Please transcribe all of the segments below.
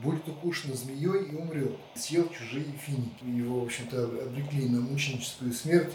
будет укушен змеей и умрет. Съел чужие финики. Его, в общем-то, обрекли на мученическую смерть.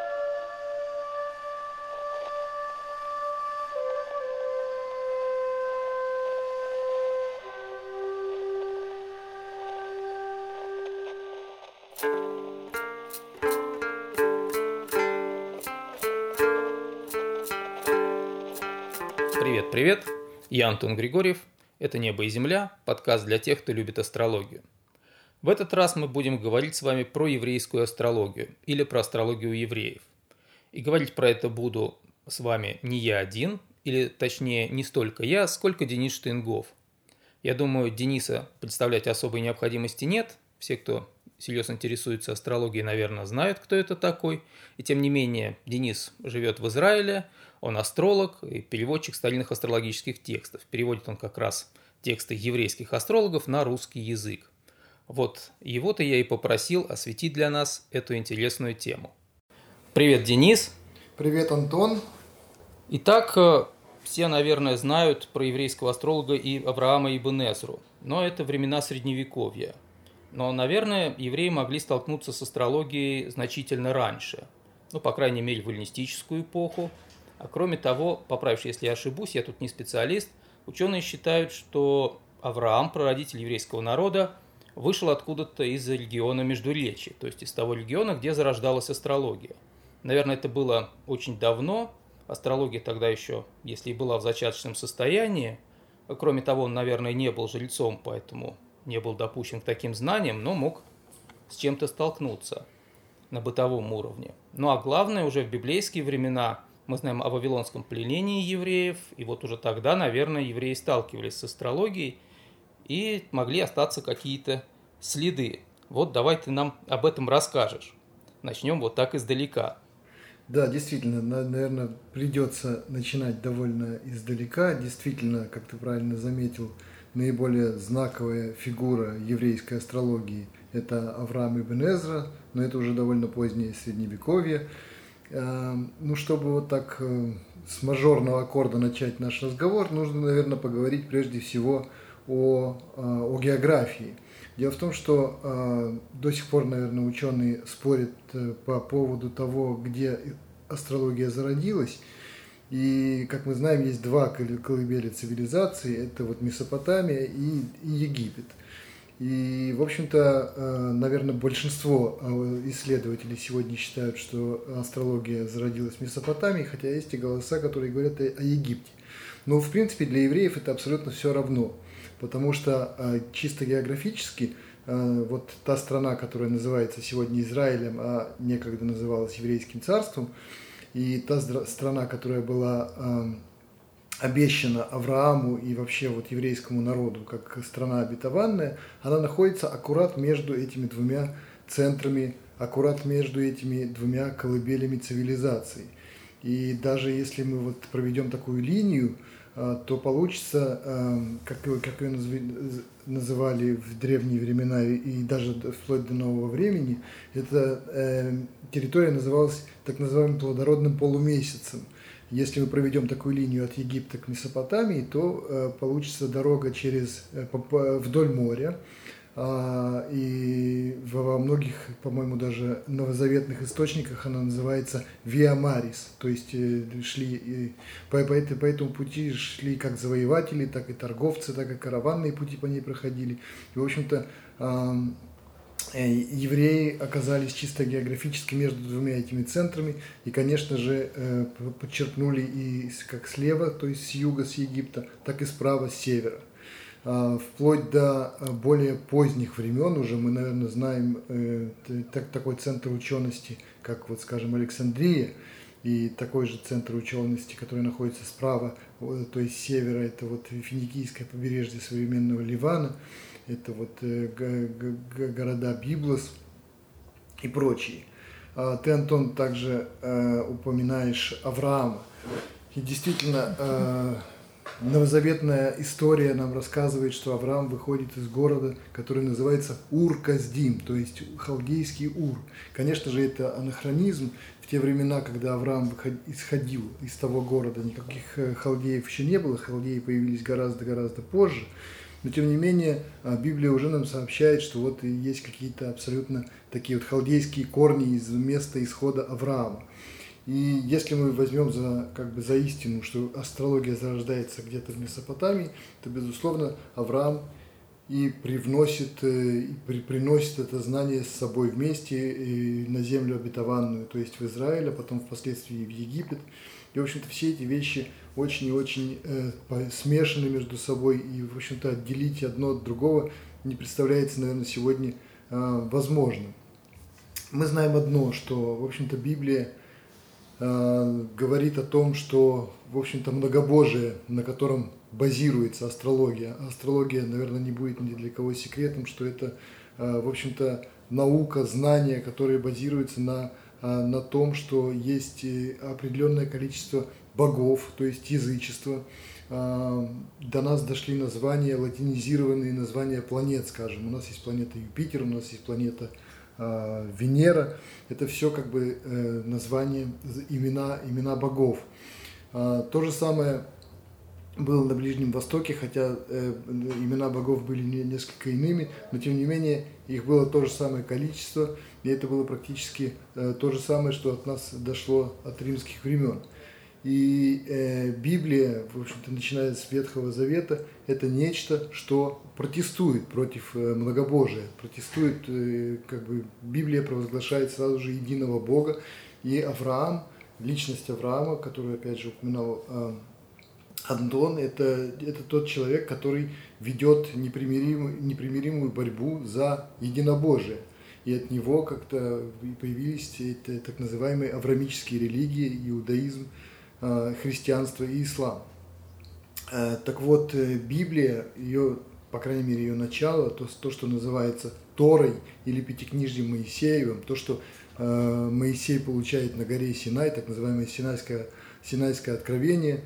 Привет, я Антон Григорьев, это «Небо и земля», подкаст для тех, кто любит астрологию. В этот раз мы будем говорить с вами про еврейскую астрологию или про астрологию евреев. И говорить про это буду с вами не я один, или точнее не столько я, сколько Денис Штейнгоф. Я думаю, Дениса представлять особой необходимости нет, все, кто серьезно интересуется астрологией, наверное, знают, кто это такой. И тем не менее, Денис живет в Израиле, он астролог и переводчик старинных астрологических текстов. Переводит он как раз тексты еврейских астрологов на русский язык. Вот его-то я и попросил осветить для нас эту интересную тему. Привет, Денис. Привет, Антон. Итак, все, наверное, знают про еврейского астролога и Авраама ибн Эзру, но это времена Средневековья. Но, наверное, евреи могли столкнуться с астрологией значительно раньше, по крайней мере, в эллинистическую эпоху. А кроме того, поправь, если я ошибусь, я тут не специалист, ученые считают, что Авраам, прародитель еврейского народа, вышел откуда-то из региона Междуречья, то есть из того региона, где зарождалась астрология. Наверное, это было очень давно, астрология тогда еще, если и была в зачаточном состоянии, кроме того, он, наверное, не был жрецом, поэтому не был допущен к таким знаниям, но мог с чем-то столкнуться на бытовом уровне. Ну а главное, уже в библейские времена мы знаем о вавилонском пленении евреев, и вот уже тогда, наверное, евреи сталкивались с астрологией и могли остаться какие-то следы. Вот давай ты нам об этом расскажешь. Начнем вот так издалека. Да, действительно, наверное, придется начинать довольно издалека. Действительно, как ты правильно заметил, наиболее знаковая фигура еврейской астрологии – это Авраам ибн Эзра, но это уже довольно позднее Средневековье. Чтобы вот так с мажорного аккорда начать наш разговор, нужно, наверное, поговорить прежде всего о географии. Дело в том, что до сих пор, наверное, ученые спорят по поводу того, где астрология зародилась. И, как мы знаем, есть два колыбели цивилизации, это вот Месопотамия и Египет. И, в общем-то, наверное, большинство исследователей сегодня считают, что астрология зародилась в Месопотамии, хотя есть и голоса, которые говорят о Египте. Но, в принципе, для евреев это абсолютно все равно, потому что чисто географически вот та страна, которая называется сегодня Израилем, а некогда называлась Еврейским царством, и та страна, которая была обещана Аврааму и вообще вот еврейскому народу как страна обетованная, она находится аккурат между этими двумя центрами, аккурат между этими двумя колыбелями цивилизаций. И даже если мы вот проведем такую линию, то получится, как ее называли в древние времена и даже вплоть до нового времени, эта территория называлась так называемым плодородным полумесяцем. Если мы проведем такую линию от Египта к Месопотамии, то получится дорога вдоль моря. И во многих, по-моему, даже новозаветных источниках она называется Виа Марис. То есть по этому пути шли как завоеватели, так и торговцы, так и караванные пути по ней проходили. И, в общем-то, евреи оказались чисто географически между двумя этими центрами и, конечно же, подчеркнули и как слева, то есть с юга, с Египта, так и справа, с севера. Вплоть до более поздних времен уже мы, наверное, знаем такой центр учености, как, вот, скажем, Александрия, и такой же центр учености, который находится справа, то есть с севера, это вот финикийское побережье современного Ливана, это вот города Библос и прочие. Ты, Антон, также упоминаешь Авраама. И действительно, новозаветная история нам рассказывает, что Авраам выходит из города, который называется Ур-Каздим, то есть халдейский Ур. Конечно же, это анахронизм. В те времена, когда Авраам исходил из того города, никаких халдеев еще не было, халдеи появились гораздо-гораздо позже. Но тем не менее Библия уже нам сообщает, что вот есть какие-то абсолютно такие вот халдейские корни из места исхода Авраама. И если мы возьмем за истину, что астрология зарождается где-то в Месопотамии, то, безусловно, Авраам и приносит это знание с собой вместе на землю обетованную, то есть в Израиль, а потом впоследствии в Египет. И, в общем-то, все эти вещи очень и очень смешаны между собой, и, в общем-то, отделить одно от другого не представляется, наверное, сегодня возможным. Мы знаем одно, что, в общем-то, Библия говорит о том, что, в общем-то, многобожие, на котором базируется астрология. Астрология, наверное, не будет ни для кого секретом, что это, в общем-то, наука, знания, которые базируются на том, что есть определенное количество богов, то есть язычество. До нас дошли названия, латинизированные названия планет, скажем. У нас есть планета Юпитер, у нас есть планета Венера. Это все как бы названия, имена богов. То же самое было на Ближнем Востоке, хотя имена богов были несколько иными, но тем не менее их было то же самое количество, и это было практически то же самое, что от нас дошло от римских времен. И Библия, в общем-то, начиная с Ветхого Завета, это нечто, что протестует против многобожия, Библия провозглашает сразу же единого Бога, и Авраам, личность Авраама, которую, опять же, упоминал Антон, это тот человек, который ведет непримиримую борьбу за единобожие. И от него как-то появились так называемые авраамические религии, иудаизм, христианство и ислам. Так вот, Библия, ее, по крайней мере, ее начало, то, что называется Торой или Пятикнижьем Моисеевым, то, что Моисей получает на горе Синай, так называемое Синайское откровение,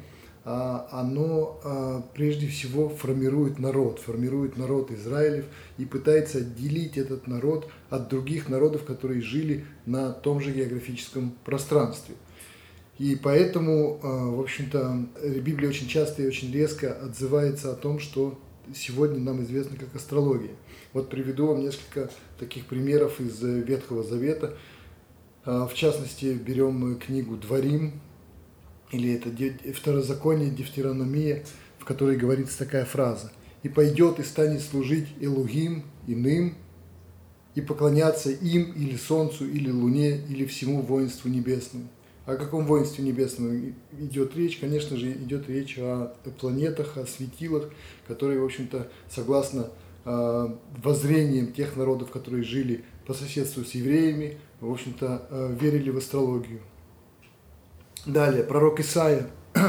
оно прежде всего формирует народ Израилев и пытается отделить этот народ от других народов, которые жили на том же географическом пространстве. И поэтому, в общем-то, Библия очень часто и очень резко отзывается о том, что сегодня нам известно как астрология. Вот приведу вам несколько таких примеров из Ветхого Завета. В частности, берем книгу Дворим, или это Второзаконие, Дефтерономия, в которой говорится такая фраза: «И пойдет и станет служить Элухим иным, и поклоняться им или солнцу, или луне, или всему воинству небесному». О каком воинстве небесном идет речь? Конечно же, идет речь о планетах, о светилах, которые, в общем-то, согласно воззрениям тех народов, которые жили по соседству с евреями, в общем-то, верили в астрологию. Далее, пророк Исаия.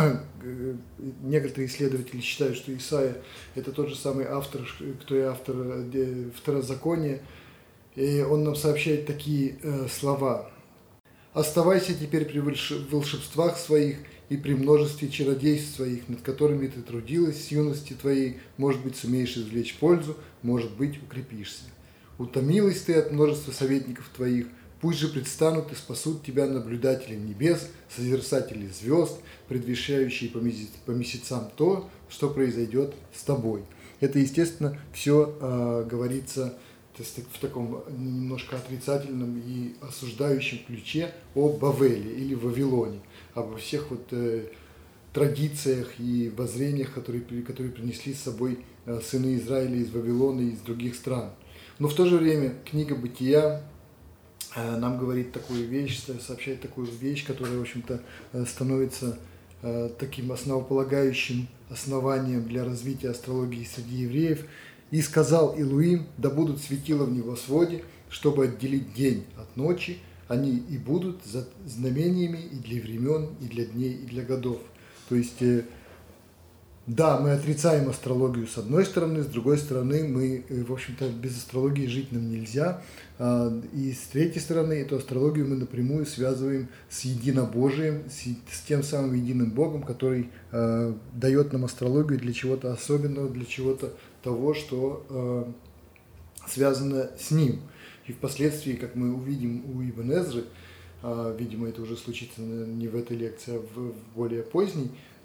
Некоторые исследователи считают, что Исаия – это тот же самый автор, кто и автор Второзакония. И он нам сообщает такие слова: «Оставайся теперь при волшебствах своих и при множестве чародейств своих, над которыми ты трудилась с юности твоей, может быть, сумеешь извлечь пользу, может быть, укрепишься. Утомилась ты от множества советников твоих, пусть же предстанут и спасут тебя наблюдатели небес, созерцатели звезд, предвещающие по месяцам то, что произойдет с тобой». Это, естественно, все говорится в таком немножко отрицательном и осуждающем ключе о Бавеле или Вавилоне, обо всех традициях и воззрениях, которые принесли с собой сыны Израиля из Вавилона и из других стран. Но в то же время книга Бытия нам говорит такую вещь, сообщает такую вещь, которая, в общем-то, становится таким основополагающим основанием для развития астрологии среди евреев. «И сказал Илуим, да будут светила в небосводе, чтобы отделить день от ночи, они и будут за знамениями и для времен, и для дней, и для годов». То есть, да, мы отрицаем астрологию с одной стороны, с другой стороны, мы, в общем-то, без астрологии жить нам нельзя. И с третьей стороны, эту астрологию мы напрямую связываем с единобожием, с тем самым единым Богом, который дает нам астрологию для чего-то особенного, для чего-то того, что связано с ним. И впоследствии, как мы увидим у Ибн Эзры, видимо, это уже случится не в этой лекции, а в более поздней,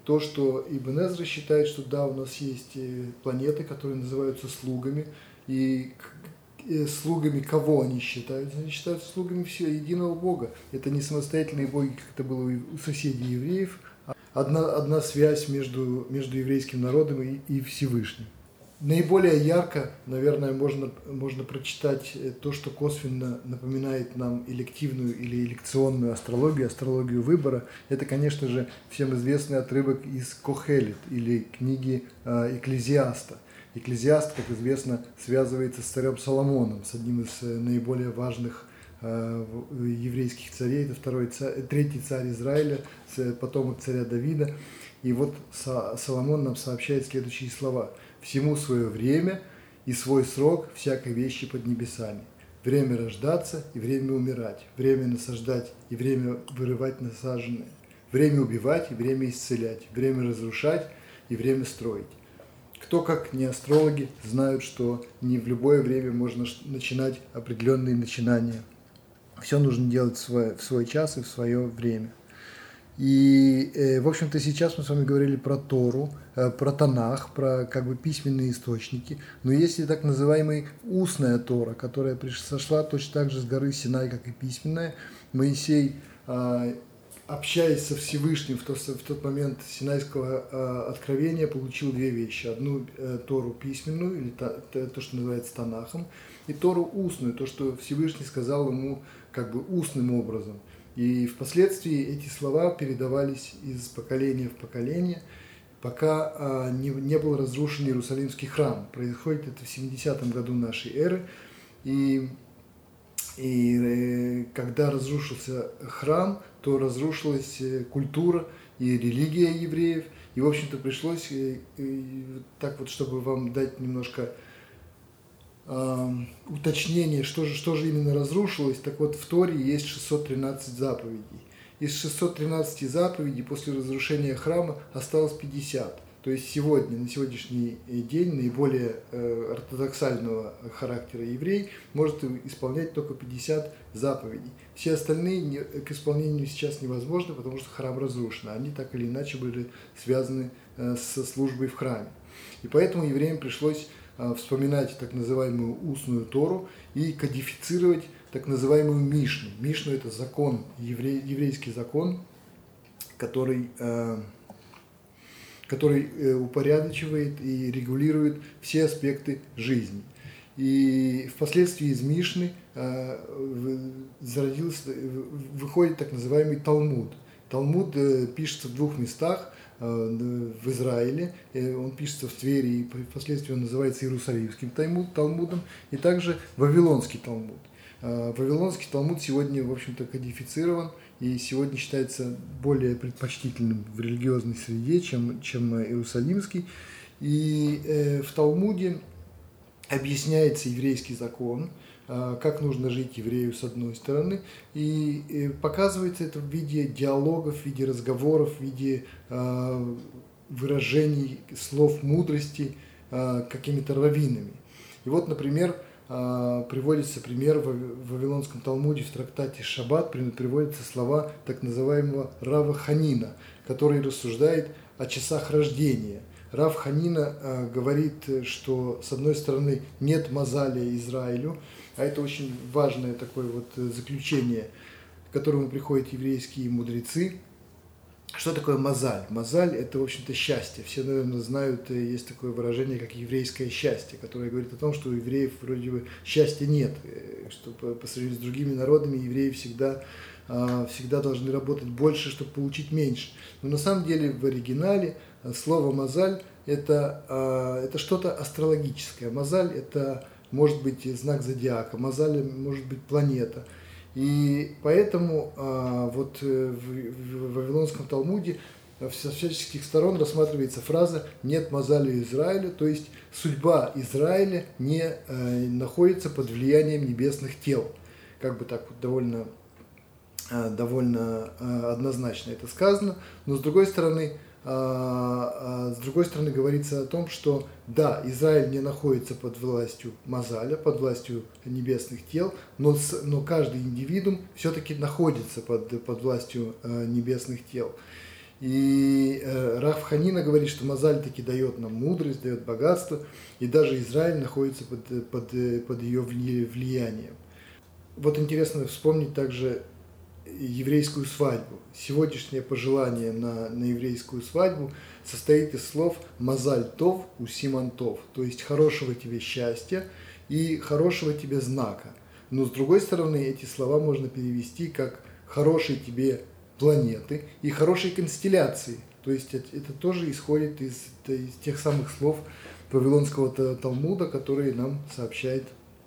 то, что Ибн Эзра считает, что да, у нас есть планеты, которые называются слугами, и слугами кого они считаются? Они считаются слугами всего единого Бога. Это не самостоятельные боги, как это было у соседей евреев, а одна связь между еврейским народом и Всевышним. Наиболее ярко, наверное, можно прочитать то, что косвенно напоминает нам элективную или элекционную астрологию выбора. Это, конечно же, всем известный отрывок из Кохелет или книги Экклезиаста. Экклезиаст, как известно, связывается с царем Соломоном, с одним из наиболее важных еврейских царей. Это третий царь Израиля, потомок царя Давида. И вот Соломон нам сообщает следующие слова. «Всему свое время и свой срок всякой вещи под небесами. Время рождаться и время умирать, время насаждать и время вырывать насаженное, время убивать и время исцелять, время разрушать и время строить». Кто, как не астрологи, знают, что не в любое время можно начинать определенные начинания. Все нужно делать в свой час и в свое время. И, в общем-то, сейчас мы с вами говорили про Тору, про Танах, про как бы письменные источники. Но есть и так называемая устная Тора, которая сошла точно так же с горы Синай, как и письменная. Моисей, общаясь со Всевышним в тот момент Синайского откровения, получил две вещи. Одну Тору письменную, или то, что называется Танахом, и Тору устную, то, что Всевышний сказал ему как бы устным образом. И впоследствии эти слова передавались из поколения в поколение, пока не был разрушен Иерусалимский храм. Происходит это в 70-м году нашей эры. И когда разрушился храм, то разрушилась культура и религия евреев. И, в общем-то, пришлось, так вот, чтобы вам дать немножко уточнение, что же именно разрушилось. Так вот, в Торе есть 613 заповедей. Из 613 заповедей после разрушения храма осталось 50. То есть на сегодняшний день наиболее ортодоксального характера еврей может исполнять только 50 заповедей. Все остальные к исполнению сейчас невозможны, потому что храм разрушен. Они так или иначе были связаны со службой в храме. И поэтому евреям пришлось вспоминать так называемую устную Тору и кодифицировать так называемую Мишну. Мишну – это закон, еврейский закон, который упорядочивает и регулирует все аспекты жизни. И впоследствии из Мишны выходит так называемый Талмуд. Талмуд пишется в двух местах в Израиле, он пишется в Твери, и впоследствии он называется Иерусалимским Талмудом, и также Вавилонский Талмуд. Вавилонский Талмуд сегодня, в общем-то, кодифицирован и сегодня считается более предпочтительным в религиозной среде, чем Иерусалимский. И в Талмуде объясняется еврейский закон, как нужно жить еврею с одной стороны, и показывается это в виде диалогов, в виде разговоров, в виде выражений слов мудрости какими-то раввинами. И вот, например, приводится пример в Вавилонском Талмуде, в трактате Шаббат приводятся слова так называемого Рава Ханина, который рассуждает о часах рождения. Рав Ханина говорит, что с одной стороны нет мазаля Израилю, а это очень важное такое вот заключение, к которому приходят еврейские мудрецы. Что такое мазаль? Мазаль – это, в общем-то, счастье. Все, наверное, знают, есть такое выражение, как еврейское счастье, которое говорит о том, что у евреев вроде бы счастья нет, что по сравнению с другими народами евреи всегда должны работать больше, чтобы получить меньше. Но на самом деле в оригинале слово «мазаль» – это что-то астрологическое. Мазаль – это может быть знак зодиака, мазаль может быть планета. И поэтому вот в Вавилонском Талмуде со всяческих сторон рассматривается фраза «нет мазаля Израиля», то есть судьба Израиля не находится под влиянием небесных тел. Как бы так вот довольно однозначно это сказано, но с другой стороны говорится о том, что да, Израиль не находится под властью мазаля, под властью небесных тел, но каждый индивидуум все-таки находится под властью небесных тел. И Рав Ханина говорит, что Мазаль таки дает нам мудрость, дает богатство, и даже Израиль находится под ее влиянием. Вот интересно вспомнить также еврейскую свадьбу. Сегодняшнее пожелание на еврейскую свадьбу состоит из слов «Мазаль тов у Симан тов», то есть «хорошего тебе счастья» и «хорошего тебе знака». Но с другой стороны, эти слова можно перевести как «хорошей тебе планеты» и «хорошей констелляции». То есть это тоже исходит из тех самых слов Вавилонского Талмуда, которые нам сообщает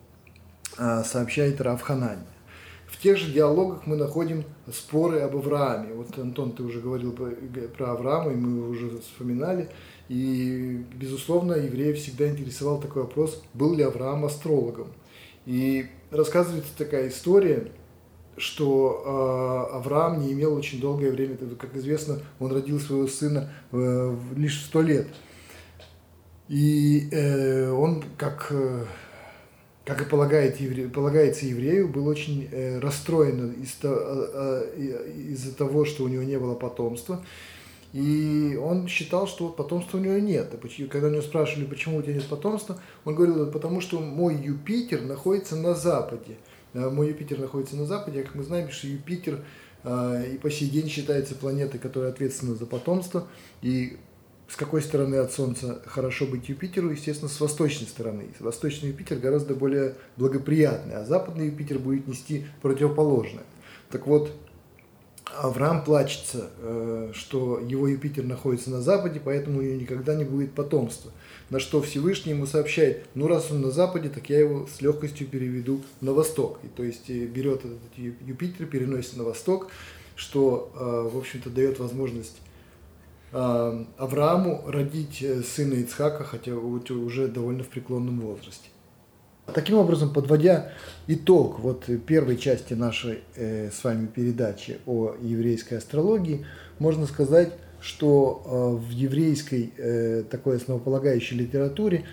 Рав Ханани. В тех же диалогах мы находим споры об Аврааме. Вот, Антон, ты уже говорил про Авраама, и мы его уже вспоминали. И, безусловно, евреев всегда интересовал такой вопрос, был ли Авраам астрологом. И рассказывается такая история, что Авраам не имел очень долгое время, как известно, он родил своего сына лишь в 100 лет. И он, как и полагается еврею, был очень расстроен из-за того, что у него не было потомства. И он считал, что потомства у него нет. И когда у него спрашивали, почему у тебя нет потомства, он говорил, потому что мой Юпитер находится на западе. Мой Юпитер находится на западе, а как мы знаем, что Юпитер и по сей день считается планетой, которая ответственна за потомство. И с какой стороны от Солнца хорошо быть Юпитеру? Естественно, с восточной стороны. Восточный Юпитер гораздо более благоприятный, а западный Юпитер будет нести противоположное. Так вот, Авраам плачется, что его Юпитер находится на западе, поэтому у него никогда не будет потомства. На что Всевышний ему сообщает, раз он на западе, так я его с легкостью переведу на восток. И, то есть берет этот Юпитер, переносит на восток, что, в общем-то, дает возможность Аврааму родить сына Ицхака, хотя уже довольно в преклонном возрасте. Таким образом, подводя итог первой части нашей с вами передачи о еврейской астрологии, можно сказать, что в еврейской такой основополагающей литературе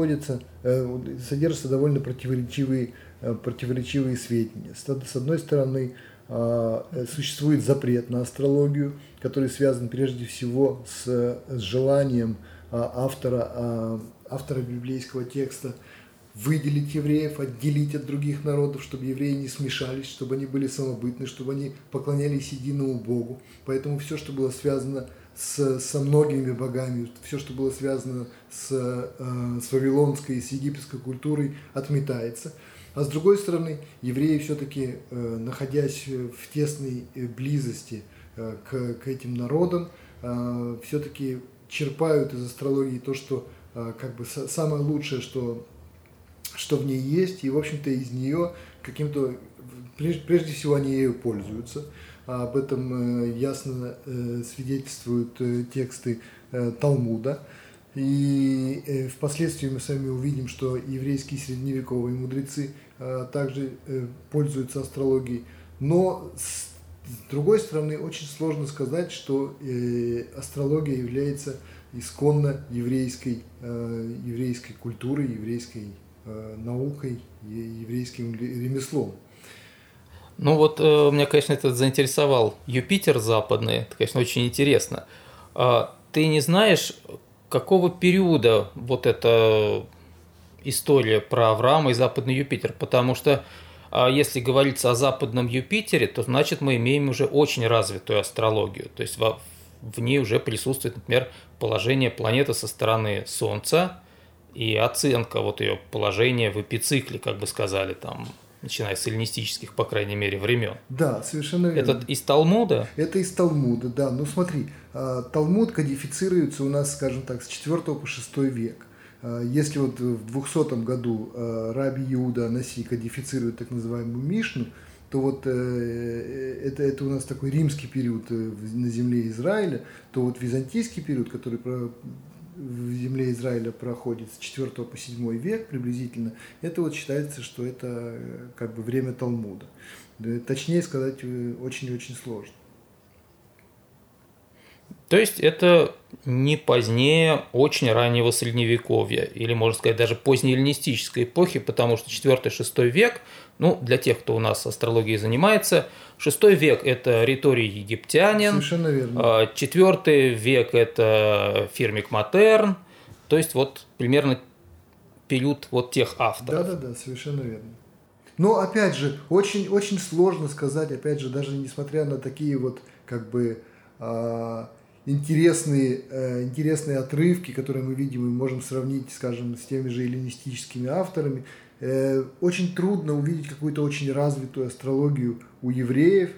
содержатся довольно противоречивые сведения. С одной стороны, существует запрет на астрологию, который связан прежде всего с желанием автора библейского текста выделить евреев, отделить от других народов, чтобы евреи не смешались, чтобы они были самобытны, чтобы они поклонялись единому Богу. Поэтому все, что было связано со многими богами, все, что было связано с вавилонской и с египетской культурой, отметается. А с другой стороны, евреи все-таки, находясь в тесной близости к этим народам, все-таки черпают из астрологии то, что самое лучшее, что в ней есть, и, в общем-то, из нее прежде всего они ею пользуются. Об этом ясно свидетельствуют тексты Талмуда. И впоследствии мы с вами увидим, что еврейские средневековые мудрецы также пользуются астрологией. Но с другой стороны, очень сложно сказать, что астрология является исконно еврейской культурой, еврейской наукой, еврейским ремеслом. Меня, конечно, это заинтересовал Юпитер западный, это, конечно, очень интересно. Ты не знаешь, какого периода эта история про Авраама и западный Юпитер? Потому что если говорится о западном Юпитере, то значит мы имеем уже очень развитую астрологию. То есть в ней уже присутствует, например, положение планеты со стороны Солнца и оценка ее положения в эпицикле, как бы сказали, начиная с эллинистических, по крайней мере, времен. Да, совершенно верно. Это из Талмуда? Это из Талмуда, да. Смотри, Талмуд кодифицируется у нас, скажем так, с 4 по 6 век. Если в 200 году Раби Иуда Анаси кодифицирует так называемую Мишну, то это у нас такой римский период на земле Израиля, то византийский период, который в земле Израиля проходит с 4 по 7 век приблизительно, это считается, что это время Талмуда. Точнее сказать очень-очень сложно. То есть это не позднее очень раннего Средневековья, или, можно сказать, даже позднеэллинистической эпохи, потому что 4-6 век, для тех, кто у нас астрологией занимается, 6 век – это Риторий египтянин, Совершенно верно. 4 век – это Фирмик Матерн, то есть вот примерно период вот тех авторов. Да, совершенно верно. Но, опять же, очень, очень сложно сказать, опять же, даже несмотря на такие вот, интересные отрывки, которые мы видим и можем сравнить, скажем, с теми же эллинистическими авторами, очень трудно увидеть какую-то очень развитую астрологию у евреев,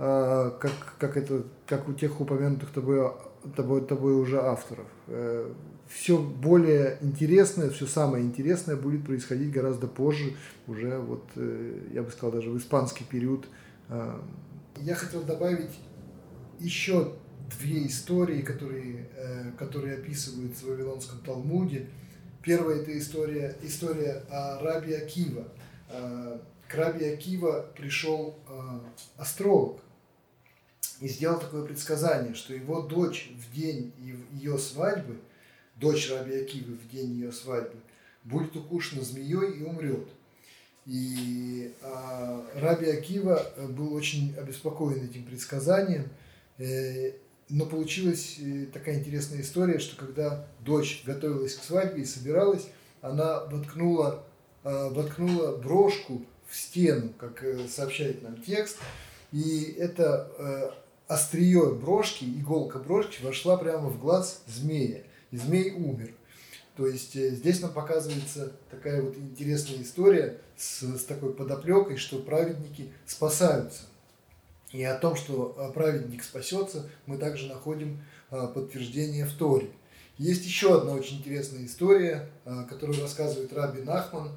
как у тех упомянутых тобой уже авторов. Все более интересное, все самое интересное будет происходить гораздо позже, уже я бы сказал, даже в испанский период. Я хотел добавить еще 2 истории, которые описываются в Вавилонском Талмуде. Первая – это история о Раби Акива. К Раби Акива пришел астролог и сделал такое предсказание, что его дочь в день ее свадьбы, дочь Раби Акивы в день ее свадьбы, будет укушена змеей и умрет. И Раби Акива был очень обеспокоен этим предсказанием, но получилась такая интересная история, что когда дочь готовилась к свадьбе и собиралась, она воткнула брошку в стену, как сообщает нам текст, и это острие брошки, иголка брошки вошла прямо в глаз змея, и змей умер. То есть здесь нам показывается такая вот интересная история с такой подоплекой, что праведники спасаются. И о том, что праведник спасется, мы также находим подтверждение в Торе. Есть еще одна очень интересная история, которую рассказывает Раби Нахман,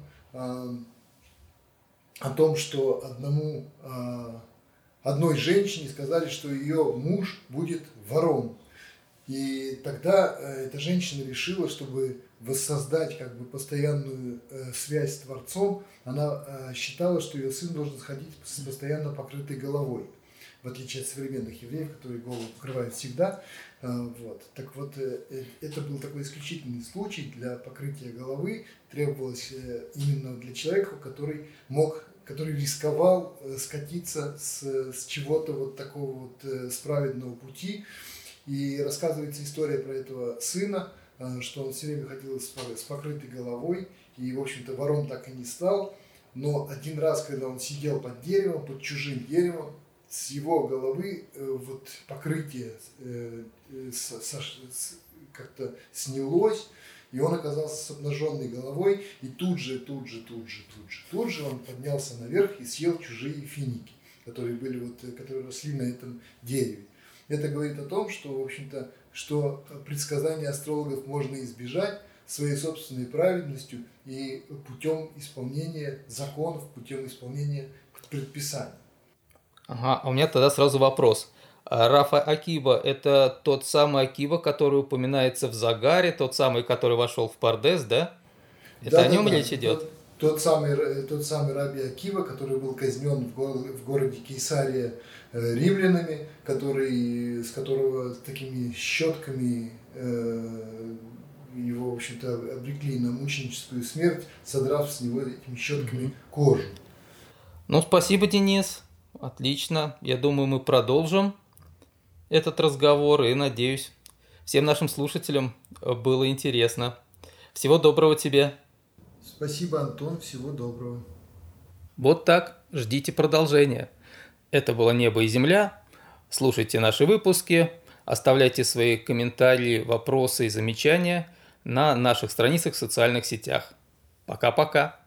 о том, что одной женщине сказали, что ее муж будет вором. И тогда эта женщина решила, чтобы воссоздать постоянную связь с Творцом, она считала, что ее сын должен ходить с постоянно покрытой головой, в отличие от современных евреев, которые голову покрывают всегда. Так вот, это был такой исключительный случай для покрытия головы. Требовалось именно для человека, который рисковал скатиться с чего-то вот такого с праведного пути. И рассказывается история про этого сына, что он все время ходил с покрытой головой, и, в общем-то, вором так и не стал. Но один раз, когда он сидел под деревом, под чужим деревом, с его головы покрытие как-то снялось, и он оказался с обнаженной головой, и тут же он поднялся наверх и съел чужие финики, которые росли на этом дереве. Это говорит о том, что, в общем-то, что предсказания астрологов можно избежать своей собственной праведностью и путем исполнения законов, путем исполнения предписаний. Ага, а у меня тогда сразу вопрос. Рафа Акива – это тот самый Акива, который упоминается в Загаре, тот самый, который вошел в Пардес, да? Это о нем речь идет? Тот самый Раби Акива, который был казнен в городе Кейсария римлянами, с которого такими щетками его, в общем-то, обрекли на мученическую смерть, содрав с него этими щетками кожу. Спасибо, Денис. Отлично. Я думаю, мы продолжим этот разговор, и, надеюсь, всем нашим слушателям было интересно. Всего доброго тебе. Спасибо, Антон. Всего доброго. Вот так. Ждите продолжения. Это было «Небо и земля». Слушайте наши выпуски, оставляйте свои комментарии, вопросы и замечания на наших страницах в социальных сетях. Пока-пока.